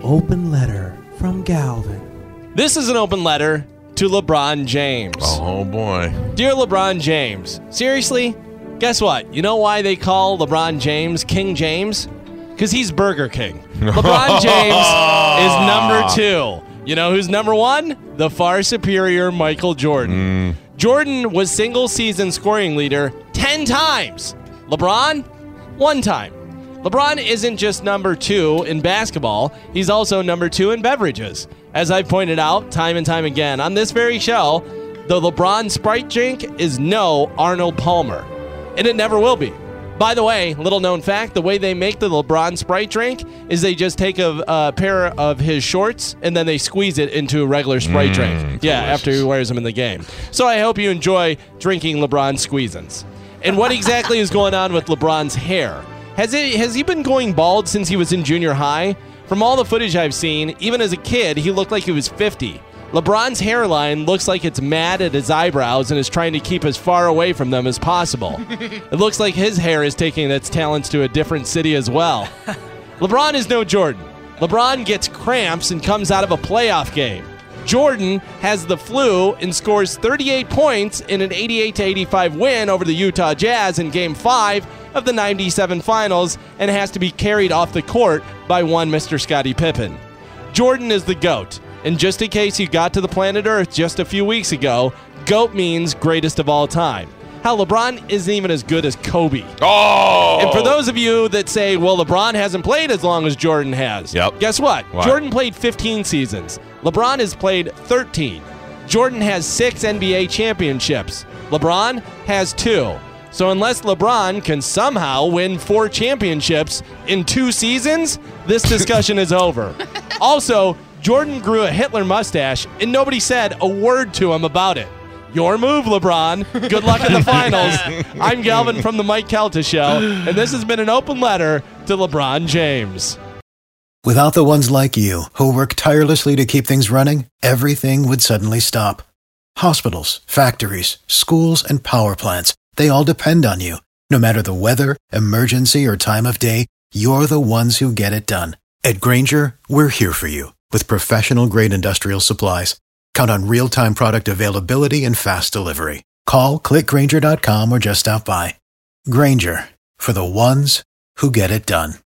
open letter from Galvin. This is an open letter to LeBron James. Oh, boy. Dear LeBron James, seriously? Guess what? You know why they call LeBron James King James? Because he's Burger King. LeBron James is number 2. You know who's number 1? The far superior Michael Jordan. Jordan was single-season scoring leader 10 times. LeBron, 1 time. LeBron isn't just number 2 in basketball. He's also number 2 in beverages. As I've pointed out time and time again on this very show, the LeBron Sprite drink is no Arnold Palmer. And it never will be. By the way, little known fact, the way they make the LeBron Sprite drink is they just take a pair of his shorts and then they squeeze it into a regular Sprite drink. Yeah, delicious. after he wears them in the game. So I hope you enjoy drinking LeBron Squeezins. And what exactly is going on with LeBron's hair? Has he been going bald since he was in junior high? From all the footage I've seen, even as a kid, he looked like he was 50. LeBron's hairline looks like it's mad at his eyebrows and is trying to keep as far away from them as possible. It looks like his hair is taking its talents to a different city as well. LeBron is no Jordan. LeBron gets cramps and comes out of a playoff game. Jordan has the flu and scores 38 points in an 88-85 win over the Utah Jazz in Game 5 of the 97 Finals and has to be carried off the court by one Mr. Scottie Pippen. Jordan is the GOAT. And just in case you got to the planet Earth just a few weeks ago, GOAT means greatest of all time. Hell, LeBron isn't even as good as Kobe. Oh! And for those of you that say, well, LeBron hasn't played as long as Jordan has, guess what? Jordan played 15 seasons. LeBron has played 13. Jordan has 6 NBA championships. LeBron has 2. So unless LeBron can somehow win 4 championships in 2 seasons, this discussion is over. Also, Jordan grew a Hitler mustache, and nobody said a word to him about it. Your move, LeBron. Good luck in the finals. I'm Galvin from the Mike Calta Show, and this has been an open letter to LeBron James. Without the ones like you, who work tirelessly to keep things running, everything would suddenly stop. Hospitals, factories, schools, and power plants, they all depend on you. No matter the weather, emergency, or time of day, you're the ones who get it done. At Grainger, we're here for you with professional-grade industrial supplies. Count on real-time product availability and fast delivery. Call, click Grainger.com, or just stop by. Grainger, for the ones who get it done.